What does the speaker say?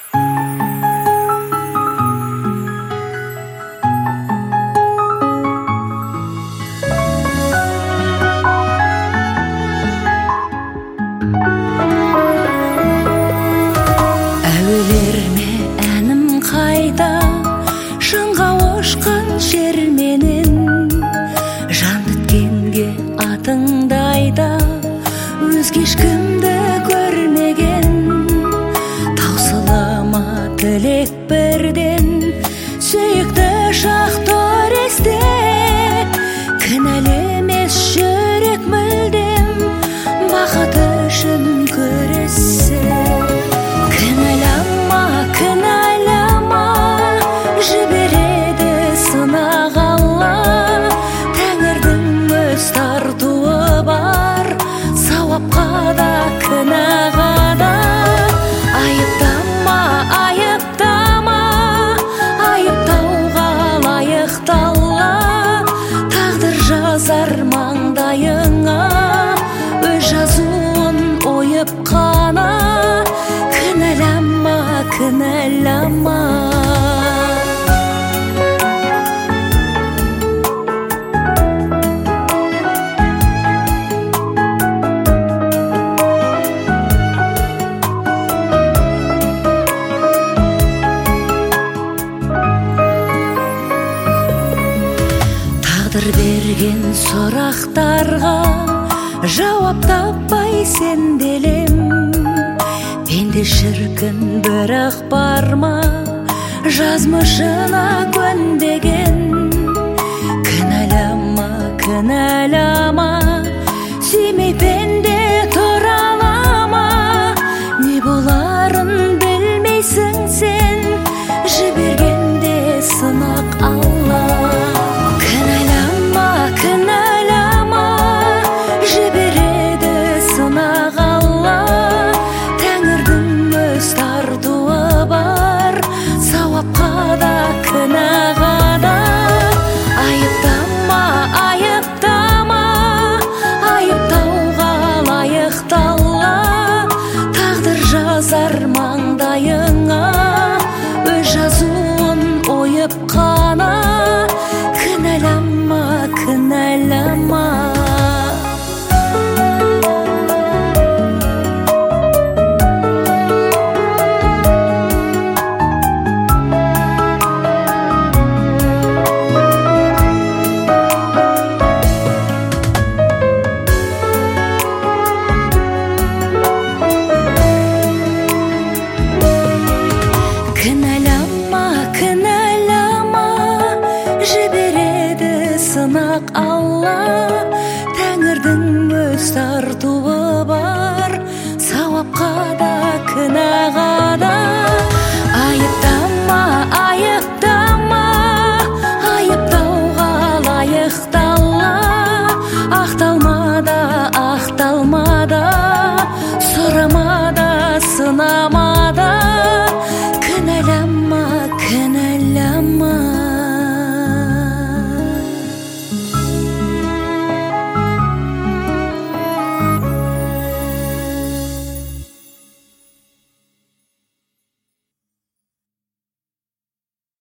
Әуелерме әнім қайда, шыңға ұшқан жер менен, жан біткенге атыңдайда, өзге ешкімді көрмеген. Таусылама тілек бірден, сүйікті шақ торесте, кінәлі емес жүрек мүлдем, бақыт үшін күрессе. Кінәлама, кінәлама, жібереді сынақ Алла, тәңірдің өз тартуы бар, сауапқа да күнәға да. Айыптама, айыптама, айыптауға лайықты Алла, тағдыр жазар маңдайыңа, өз жазуын ойып қана. Кінәлама, кінәлама. Тағдыр берген сұрақтарға жауап таппай сенделем. Пенде шіркін бірақ бар ма, жазмышына көнбеген. Кінәлама, кінәлама, сүймей пенде тұра ала ма, не боларын білмейсің сен, жібергенде сынақ Алла. Кінәлама, кінәлама, жібереді сынақ Алла, тәңірдің өз тартуы бар, сауапқа да күнәға да. Айыптама, айыптама, айыптауға лайықты Алла, тағдыр жазар маңдайыңа, өз жазуын ойып қана. Кінәлама, кінәлама. Кінәлама.